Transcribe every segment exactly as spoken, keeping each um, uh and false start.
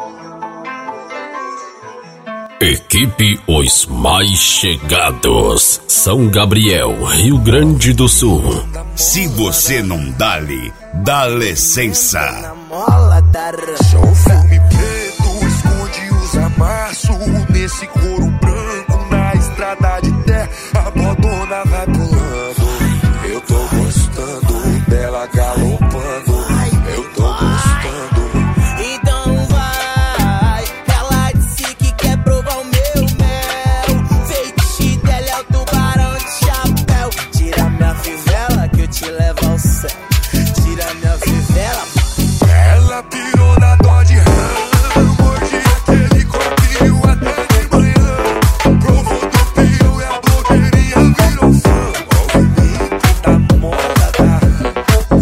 Equipe Os Mais Chegados, São Gabriel, Rio Grande do Sul. Se você não dá-lhe, dá licença. Só o filme preto esconde os amassos. Nesse couro branco na estrada de terra, a bodona vai pulando. Eu tô gostando dela galopando. Eu tô gostando. Então vai, ela disse que quer provar o meu mel. Feitiço dela é o tubarão de chapéu. Tira minha fivela que eu te levo ao céu. Tira minha fivela. Ela pirou na dó de rã, mordi aquele corpinho até de manhã. Provou do pio e a blogueirinha virou fã. Movimento da moda da rã.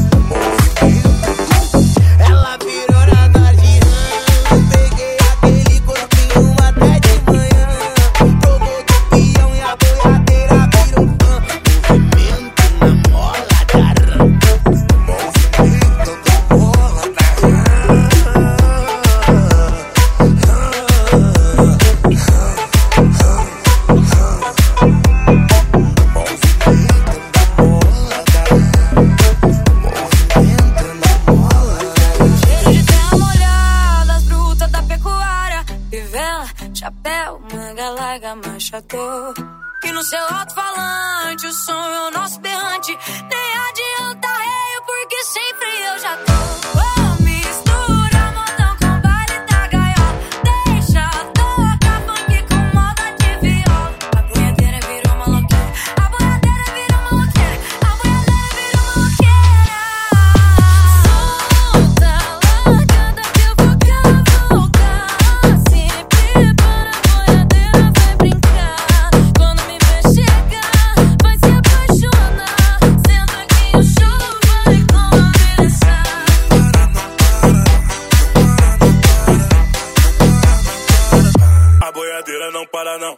Ela virou na dó de rã. Peguei aquele corpinho até de manhã. Provou do pião e a boiadeira virou fã. Movimento na mola da rã. Movimento da mola da rã. Cheiro de terra molhada, as brutas da pecuária. Fivela, chapéu, manga larga, manchador. E no seu alto-falante o som é o nosso berrante. Nem adianta reio, porque sempre eu já tô. Oh, mistura modão com baile da gaiola. Deixa tocar funk com moda de viola. A boiadeira virou maloqueira. A boiadeira virou maloqueira. A boiadeira virou maloqueira. Solta, largada que eu vou cavalgar. Se prepara, a boiadeira vai brincar. Quando me ver chegar, vai se apaixonar. Senta que o show vai começar. A boiadeira não para não.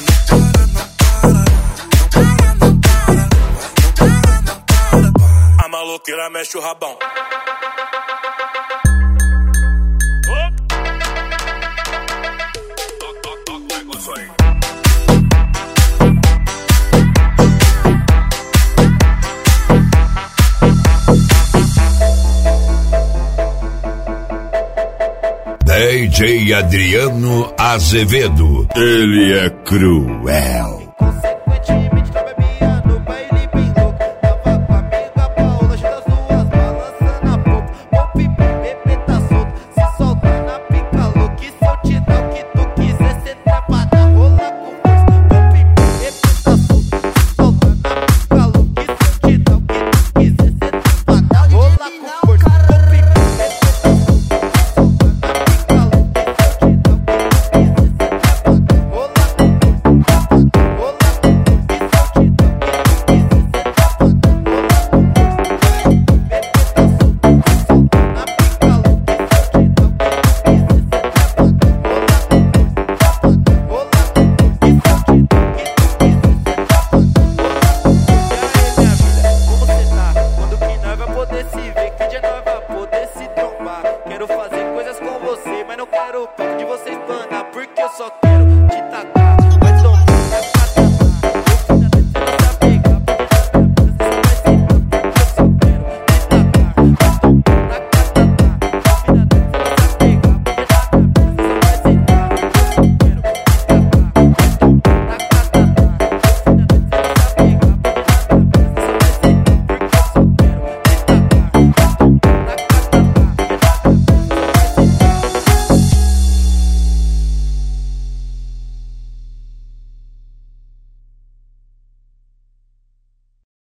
A maloqueira mexe o rabão. D J Adriano Azevedo. Ele é cruel. Consequentemente tô bebia no baile bem louco. Tava com a amiga Paola, junto as duas balançando a pouco. Pop, bebê tá solto, se solta na pica louca. E se eu te dar o que tu quiser, cê trava na rola com força. Pop, bebê tá solto, se solta na pica louca. E se eu te dar o que tu quiser, cê trava na rola com força. Pop, bebê tá solto, se solta na pica louca. E se eu te dar o que tu quiser, cê trava na rola com força. Quero fazer coisas com você, mas não quero o papo de você espanar, porque eu só quero te tacar.